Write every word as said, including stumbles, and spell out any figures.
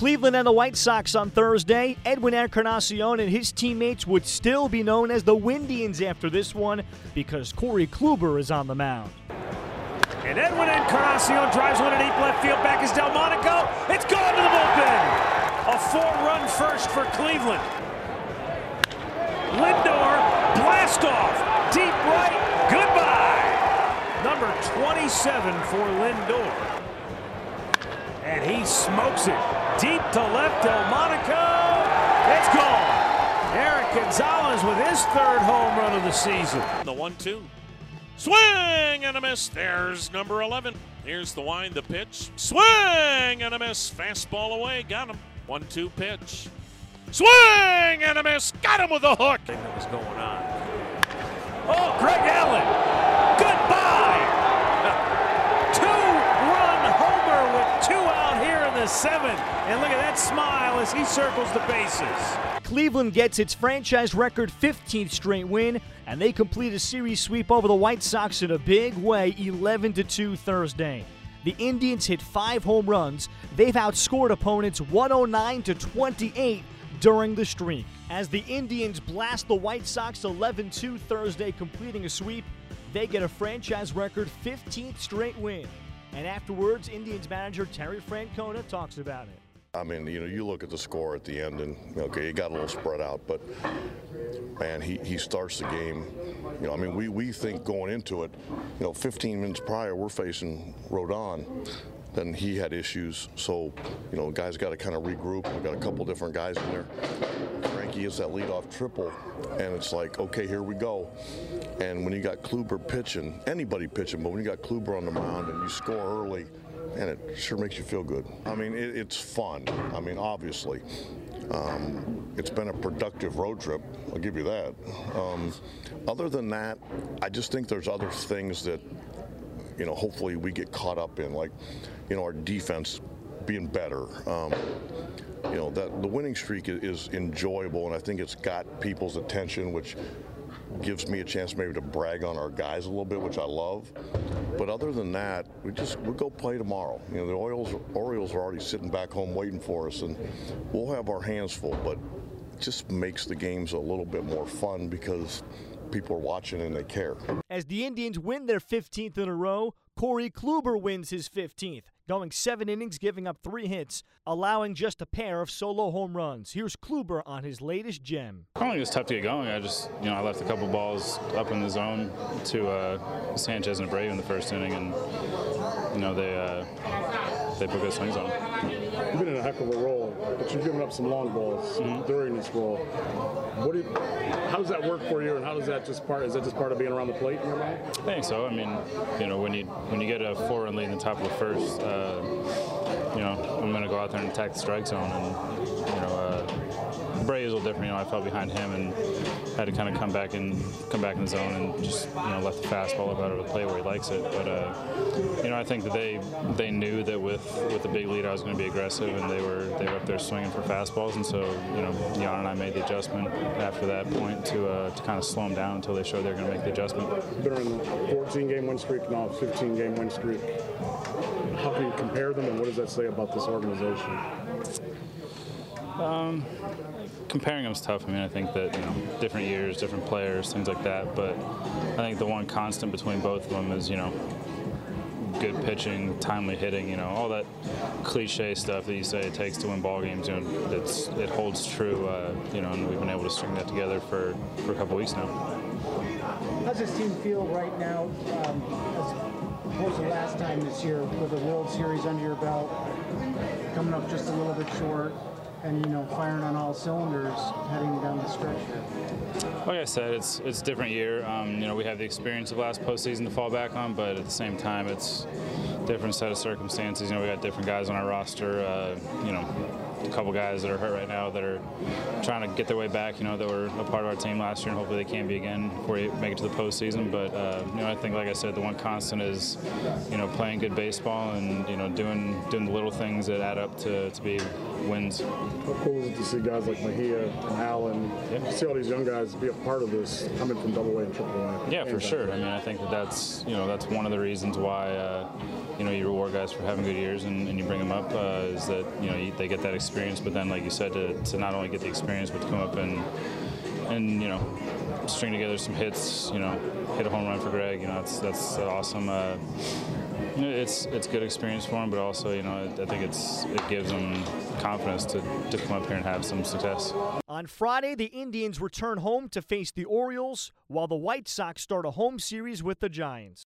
Cleveland and the White Sox on Thursday. Edwin Encarnacion and his teammates would still be known as the Windians after this one because Corey Kluber is on the mound. And Edwin Encarnacion drives one to deep left field. Back is Delmonico. It's gone to the bullpen. A four-run first for Cleveland. Lindor, blast off. Deep right. Goodbye. Number twenty-seven for Lindor. And he smokes it. Deep to left, Delmonico. It's gone. Eric Gonzalez with his third home run of the season. The one two. Swing and a miss. There's number eleven. Here's the wind, the pitch. Swing and a miss. Fastball away. Got him. one two pitch. Swing and a miss. Got him with a hook. That was going on. Oh, Greg Allen. Goodbye. Two-run homer with two out here in the seventh. And look at that smile as he circles the bases. Cleveland gets its franchise record fifteenth straight win, and they complete a series sweep over the White Sox in a big way, eleven to two Thursday. The Indians hit five home runs. They've outscored opponents one oh nine to twenty-eight during the streak. As the Indians blast the White Sox eleven two Thursday, completing a sweep, they get a franchise record fifteenth straight win. And afterwards, Indians manager Terry Francona talks about it. I mean, you know, you look at the score at the end and, okay, it got a little spread out, but, man, he, he starts the game. You know, I mean, we, we think going into it, you know, fifteen minutes prior, we're facing Rodon. Then he had issues, so, you know, guys got to kind of regroup. We've got a couple different guys in there. Frankie hits that leadoff triple, and it's like, okay, here we go. And when you got Kluber pitching, anybody pitching, but when you got Kluber on the mound and you score early, and it sure makes you feel good. I mean, it, it's fun. I mean, obviously. Um, it's been a productive road trip, I'll give you that. Um, other than that, I just think there's other things that, you know, hopefully we get caught up in, like, you know, our defense being better. Um, you know, that the winning streak is, is enjoyable, and I think it's got people's attention, which gives me a chance maybe to brag on our guys a little bit, which I love. But other than that, we just we'll go play tomorrow. You know, the Orioles, Orioles are already sitting back home waiting for us, and we'll have our hands full. But it just makes the games a little bit more fun because people are watching and they care. As the Indians win their fifteenth in a row, Corey Kluber wins his fifteenth, going seven innings, giving up three hits, allowing just a pair of solo home runs. Here's Kluber on his latest gem. I don't think it was tough to get going. I just, you know, I left a couple balls up in the zone to uh, Sanchez and Abreu in the first inning, and, you know, they uh, they put good swings on them. You've been in a heck of a role, but you've given up some long balls mm-hmm. during this role. What do you, how does that work for you, and how does that just part? Is that just part of being around the plate in your mind? I think so. I mean, you know, when you when you get a four-run lead in the top of the first, uh, you know, I'm going to go out there and attack the strike zone, and you know, uh, Bray is a little different. You know, I fell behind him and had to kind of come back and come back in the zone and just, you know, let the fastball up out of the plate where he likes it. But uh, you know, I think that they they knew that with with the big lead I was going to be aggressive, and they were they were up there swinging for fastballs, and so, you know, Jan and I made the adjustment after that point to uh, to kind of slow them down until they showed they were going to make the adjustment. You've been in a fourteen game win streak, now a fifteen game win streak. How can you compare them, and what does that say about this organization? Um, comparing them is tough. I mean, I think that, you know, different years, different players, things like that. But I think the one constant between both of them is, you know, good pitching, timely hitting. You know, all that cliche stuff that you say it takes to win ball games. You know, it's, it holds true. Uh, you know, and we've been able to string that together for for a couple weeks now. How does this team feel right now, um, as opposed to last time this year, with the World Series under your belt, coming up just a little bit short, and, you know, firing on all cylinders heading down the stretch here? Like I said, it's it's a different year. Um, you know, we have the experience of last postseason to fall back on, but at the same time, it's a different set of circumstances. You know, we got different guys on our roster. Uh, you know, couple guys that are hurt right now that are trying to get their way back, you know, that were a part of our team last year, and hopefully they can be again before we make it to the postseason. But, uh, you know, I think, like I said, the one constant is, you know, playing good baseball and, you know, doing doing the little things that add up to, to be wins. How cool is it to see guys like Mejia and Allen, yeah. see all these young guys be a part of this, coming from double A and triple A? Yeah, for sure. I mean, I think that that's, you know, that's one of the reasons why, uh, you know, you reward guys for having good years and, and you bring them up, uh, is that, you know, you, they get that experience, but then, like you said, to, to not only get the experience, but to come up and, and, you know, string together some hits, you know, hit a home run for Greg, you know, that's, that's awesome. Uh, you know, it's it's good experience for him, but also, you know, I think it's it gives him confidence to, to come up here and have some success. On Friday, the Indians return home to face the Orioles, while the White Sox start a home series with the Giants.